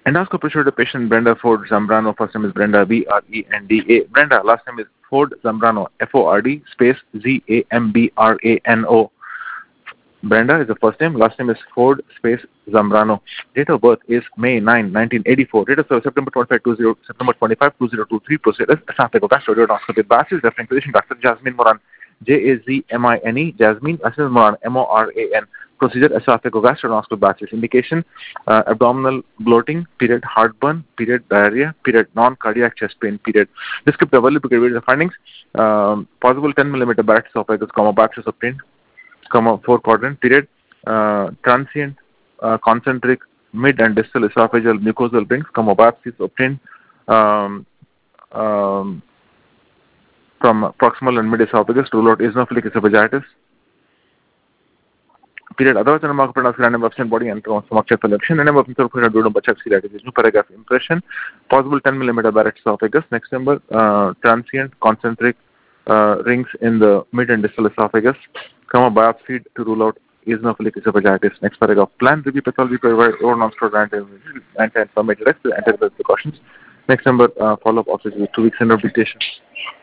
Endoscopy showed the patient Brenda Ford Zambrano. First name is Brenda, Brenda. Brenda, last name is Ford Zambrano, Ford space Zambrano. Brenda is the first name. Last name is Ford space Zambrano. Date of birth is May 9, 1984. Date of service September 25, 2023. Procedure esophageal gastroenteroscopy. Basis referring physician Dr. Jasmine Moran. Jazmine. Jasmine. Assistant Moran. Moran. Procedure esophageal gastroenteroscopy basis. Indication abdominal bloating. Period. Heartburn. Period. Diarrhea. Period. Non-cardiac chest pain. Period. Descriptive available findings. Possible 10 millimeter barrett esophagus, biopsy obtained. 4 quadrant period, transient, concentric, mid and distal esophageal mucosal rings, biopsies obtained um, um, from proximal and mid esophagus to rule out eosinophilic esophagitis. Period. Otherwise, the mark of random absent body and stomach selection. And of new paragraph impression. Possible 10 millimeter barrett esophagus. Next number, transient, concentric rings in the mid and distal esophagus. Biopsy to rule out eosinophilic esophagitis. Next paragraph. Plan review pathology provide or non-steroidal anti-inflammatory drugs, anti-viral precautions. Next number, follow-up obstetrics with 2 weeks in rehabilitation.